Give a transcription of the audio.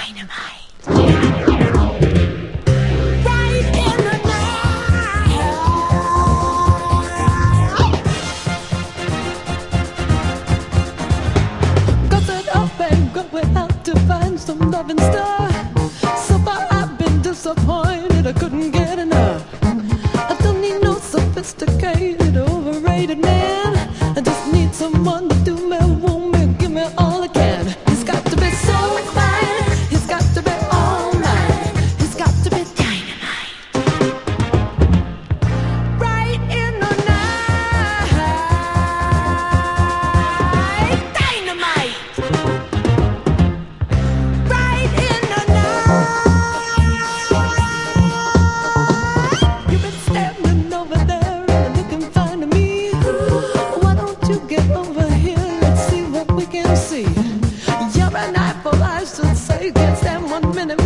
Some loving star. So far I've been disappointed, I couldn't get enough. I don't need no sophisticated, overrated man. I just need someone to do me, want me, give me all I can. He's got to be so fine, he's got to be all mine, he's got to be dynamite. Right in the night, dynamite. You're an eye for eyes to say, can't stand 1 minute.